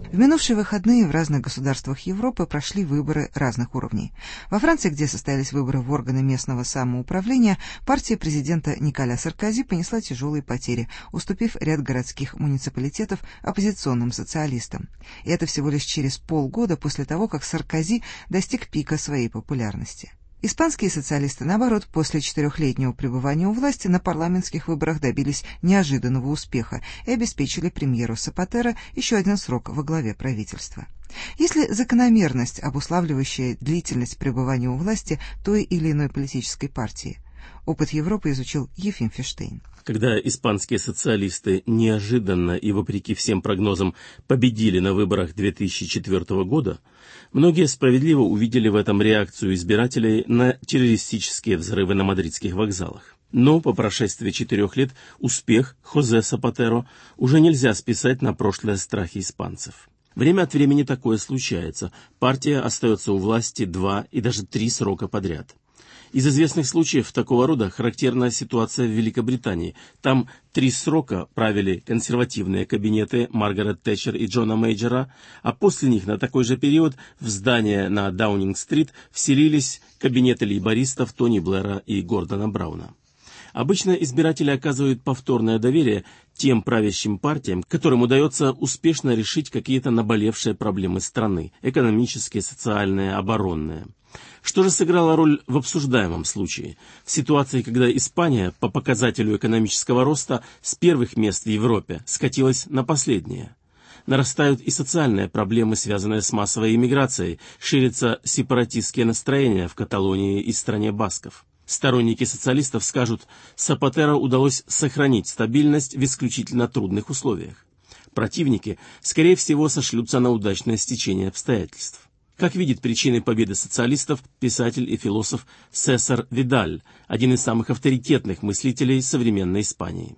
В минувшие выходные в разных государствах Европы прошли выборы разных уровней. Во Франции, где состоялись выборы в органы местного самоуправления, партия президента Николя Саркози понесла тяжелые потери, уступив ряд городских муниципалитетов оппозиционным социалистам. И это всего лишь через полгода после того, как Саркози достиг пика своей популярности. Испанские социалисты, наоборот, после 4-летнего пребывания у власти на парламентских выборах добились неожиданного успеха и обеспечили премьеру Сапатера еще один срок во главе правительства. Есть ли закономерность, обуславливающая длительность пребывания у власти той или иной политической партии? Опыт Европы изучил Ефим Ферштейн. Когда испанские социалисты неожиданно и вопреки всем прогнозам победили на выборах 2004 года, многие справедливо увидели в этом реакцию избирателей на террористические взрывы на мадридских вокзалах. Но по прошествии 4 лет успех Хозе Сапатеро уже нельзя списать на прошлые страхи испанцев. Время от времени такое случается. Партия остается у власти 2 и даже 3 срока подряд. Из известных случаев такого рода характерна ситуация в Великобритании. Там 3 срока правили консервативные кабинеты Маргарет Тэтчер и Джона Мейджора, а после них на такой же период в здание на Даунинг-стрит вселились кабинеты лейбористов Тони Блэра и Гордона Брауна. Обычно избиратели оказывают повторное доверие тем правящим партиям, которым удается успешно решить какие-то наболевшие проблемы страны – экономические, социальные, оборонные. Что же сыграло роль в обсуждаемом случае? В ситуации, когда Испания по показателю экономического роста с первых мест в Европе скатилась на последние. Нарастают и социальные проблемы, связанные с массовой иммиграцией, ширятся сепаратистские настроения в Каталонии и стране басков. Сторонники социалистов скажут, Сапатеро удалось сохранить стабильность в исключительно трудных условиях. Противники, скорее всего, сошлются на удачное стечение обстоятельств. Как видит причины победы социалистов писатель и философ Сесар Видаль, один из самых авторитетных мыслителей современной Испании.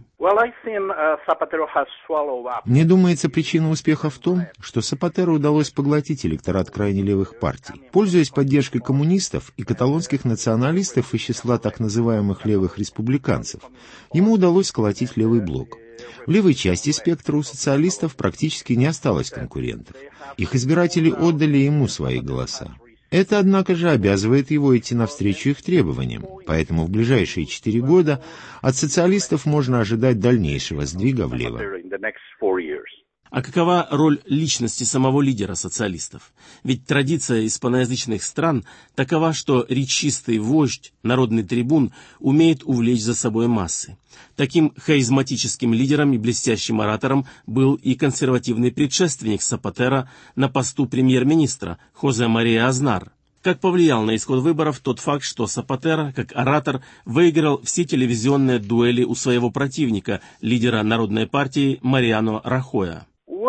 Мне думается, причина успеха в том, что Сапатеро удалось поглотить электорат крайне левых партий. Пользуясь поддержкой коммунистов и каталонских националистов из числа так называемых левых республиканцев, ему удалось сколотить левый блок. В левой части спектра у социалистов практически не осталось конкурентов. Их избиратели отдали ему свои голоса. Это, однако же, обязывает его идти навстречу их требованиям, поэтому в ближайшие 4 года от социалистов можно ожидать дальнейшего сдвига влево. А какова роль личности самого лидера социалистов? Ведь традиция испаноязычных стран такова, что речистый вождь, народный трибун, умеет увлечь за собой массы. Таким харизматическим лидером и блестящим оратором был и консервативный предшественник Сапатеро на посту премьер-министра Хозе Мария Азнар. Как повлиял на исход выборов тот факт, что Сапатеро, как оратор, выиграл все телевизионные дуэли у своего противника, лидера Народной партии Мариано Рахоя?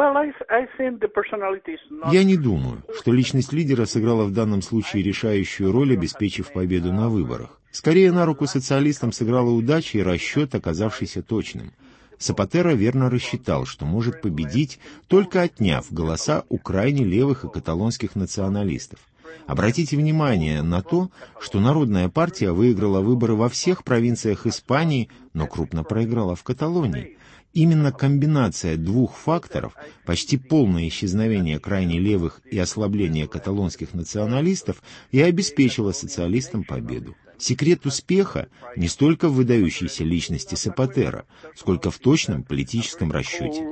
Я не думаю, что личность лидера сыграла в данном случае решающую роль, обеспечив победу на выборах. Скорее, на руку социалистам сыграла удача и расчет, оказавшийся точным. Сапатеро верно рассчитал, что может победить, только отняв голоса у крайне левых и каталонских националистов. Обратите внимание на то, что Народная партия выиграла выборы во всех провинциях Испании, но крупно проиграла в Каталонии. Именно комбинация 2 факторов, почти полное исчезновение крайне левых и ослабление каталонских националистов, и обеспечила социалистам победу. Секрет успеха не столько в выдающейся личности Сапатеро, сколько в точном политическом расчете.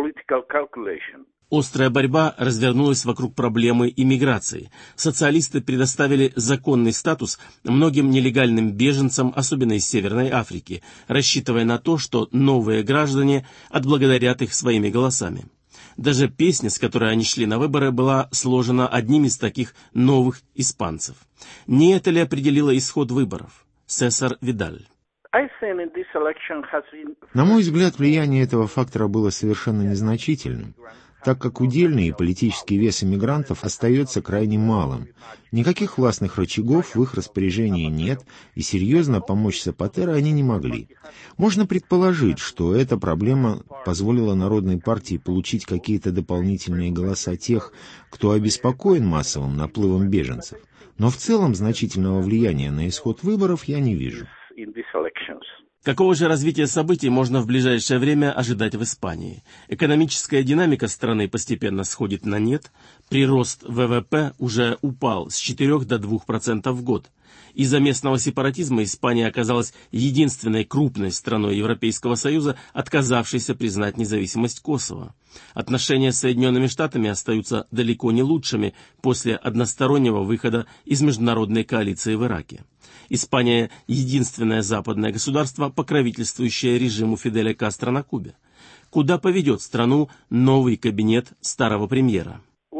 Острая борьба развернулась вокруг проблемы иммиграции. Социалисты предоставили законный статус многим нелегальным беженцам, особенно из Северной Африки, рассчитывая на то, что новые граждане отблагодарят их своими голосами. Даже песня, с которой они шли на выборы, была сложена одним из таких новых испанцев. Не это ли определило исход выборов? Сесар Видаль. На мой взгляд, влияние этого фактора было совершенно незначительным, так как удельный и политический вес иммигрантов остается крайне малым. Никаких властных рычагов в их распоряжении нет, и серьезно помочь Сапатеро они не могли. Можно предположить, что эта проблема позволила Народной партии получить какие-то дополнительные голоса тех, кто обеспокоен массовым наплывом беженцев. Но в целом значительного влияния на исход выборов я не вижу. Какого же развития событий можно в ближайшее время ожидать в Испании? Экономическая динамика страны постепенно сходит на нет, прирост ВВП уже упал с 4 до 2% в год. Из-за местного сепаратизма Испания оказалась единственной крупной страной Европейского Союза, отказавшейся признать независимость Косово. Отношения с Соединенными Штатами остаются далеко не лучшими после одностороннего выхода из международной коалиции в Ираке. Испания – единственное западное государство, покровительствующее режиму Фиделя Кастро на Кубе. Куда поведет страну новый кабинет старого премьера?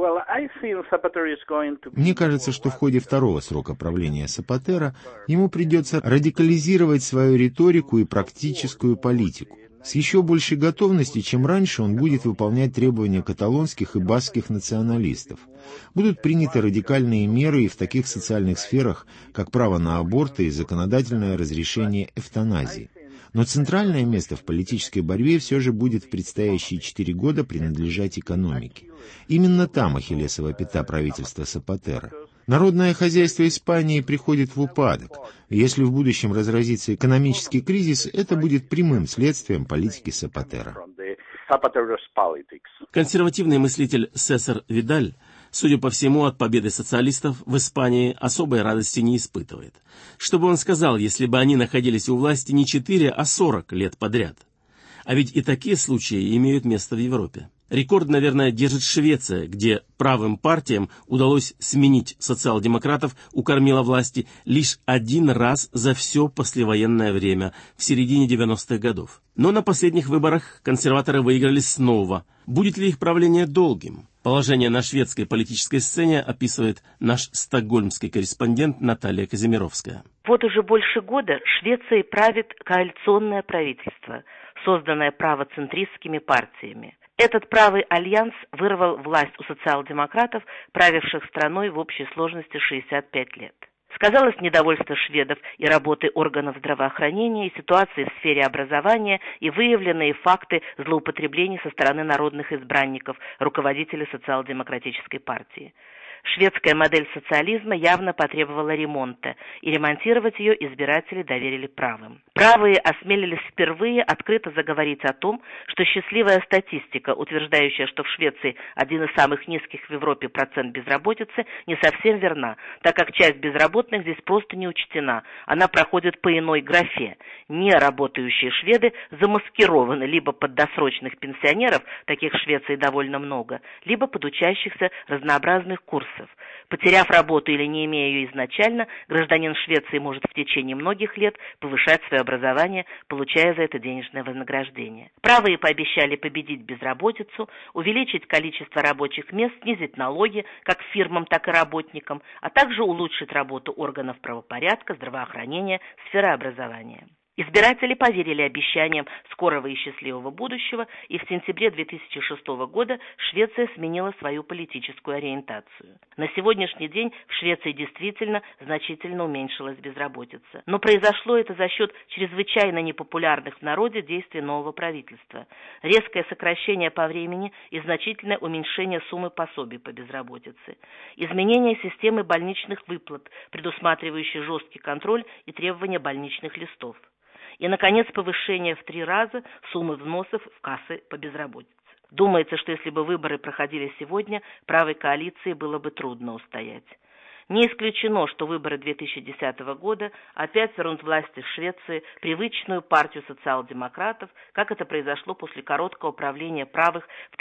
Мне кажется, что в ходе второго срока правления Сапатера ему придется радикализировать свою риторику и практическую политику. С еще большей готовностью, чем раньше, он будет выполнять требования каталонских и баскских националистов. Будут приняты радикальные меры и в таких социальных сферах, как право на аборт и законодательное разрешение эвтаназии. Но центральное место в политической борьбе все же будет в предстоящие 4 года принадлежать экономике. Именно там ахиллесова пята правительства Сапатера. Народное хозяйство Испании приходит в упадок. Если в будущем разразится экономический кризис, это будет прямым следствием политики Сапатера. Консервативный мыслитель Сесар Видаль, судя по всему, от победы социалистов в Испании особой радости не испытывает. Что бы он сказал, если бы они находились у власти не 4, а 40 лет подряд? А ведь и такие случаи имеют место в Европе. Рекорд, наверное, держит Швеция, где правым партиям удалось сменить социал-демократов у кормила власти лишь 1 раз за все послевоенное время, в середине 90-х годов. Но на последних выборах консерваторы выиграли снова. Будет ли их правление долгим? Положение на шведской политической сцене описывает наш стокгольмский корреспондент Наталья Казимировская. Вот уже больше года Швецией правит коалиционное правительство, созданное правоцентристскими партиями. Этот правый альянс вырвал власть у социал-демократов, правивших страной в общей сложности 65 лет. Сказалось недовольство шведов и работы органов здравоохранения, и ситуации в сфере образования, и выявленные факты злоупотреблений со стороны народных избранников, руководителей социал-демократической партии. Шведская модель социализма явно потребовала ремонта, и ремонтировать ее избиратели доверили правым. Правые осмелились впервые открыто заговорить о том, что счастливая статистика, утверждающая, что в Швеции один из самых низких в Европе процент безработицы, не совсем верна, так как часть безработных здесь просто не учтена, она проходит по иной графе. Неработающие шведы замаскированы либо под досрочных пенсионеров, таких в Швеции довольно много, либо под учащихся разнообразных курсов. Потеряв работу или не имея ее изначально, гражданин Швеции может в течение многих лет повышать свое образование, получая за это денежное вознаграждение. Правые пообещали победить безработицу, увеличить количество рабочих мест, снизить налоги как фирмам, так и работникам, а также улучшить работу органов правопорядка, здравоохранения, сферы образования. Избиратели поверили обещаниям скорого и счастливого будущего, и в сентябре 2006 года Швеция сменила свою политическую ориентацию. На сегодняшний день в Швеции действительно значительно уменьшилась безработица. Но произошло это за счет чрезвычайно непопулярных в народе действий нового правительства. Резкое сокращение по времени и значительное уменьшение суммы пособий по безработице. Изменение системы больничных выплат, предусматривающей жесткий контроль и требования больничных листов. И, наконец, повышение в 3 раза суммы взносов в кассы по безработице. Думается, что если бы выборы проходили сегодня, правой коалиции было бы трудно устоять. Не исключено, что выборы 2010 года опять вернут власти в Швеции привычную партию социал-демократов, как это произошло после короткого правления правых в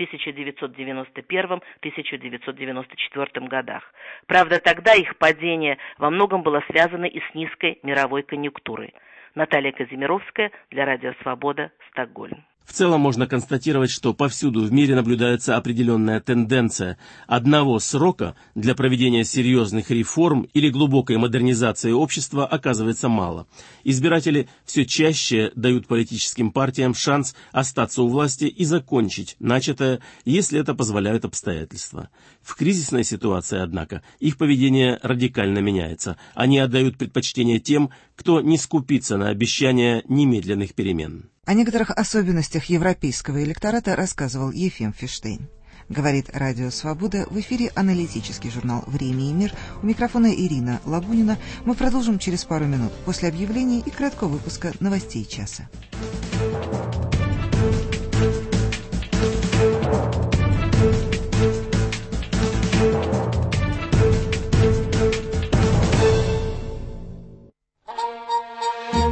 1991-1994 годах. Правда, тогда их падение во многом было связано и с низкой мировой конъюнктурой. Наталья Казимировская для Радио Свобода, Стокгольм. В целом можно констатировать, что повсюду в мире наблюдается определенная тенденция. Одного срока для проведения серьезных реформ или глубокой модернизации общества оказывается мало. Избиратели все чаще дают политическим партиям шанс остаться у власти и закончить начатое, если это позволяют обстоятельства. В кризисной ситуации, однако, их поведение радикально меняется. Они отдают предпочтение тем, кто не скупится на обещания немедленных перемен. О некоторых особенностях европейского электората рассказывал Ефим Фиштейн. Говорит Радио Свобода. В эфире аналитический журнал «Время и мир». У микрофона Ирина Лабунина. Мы продолжим через пару минут после объявлений и краткого выпуска новостей часа.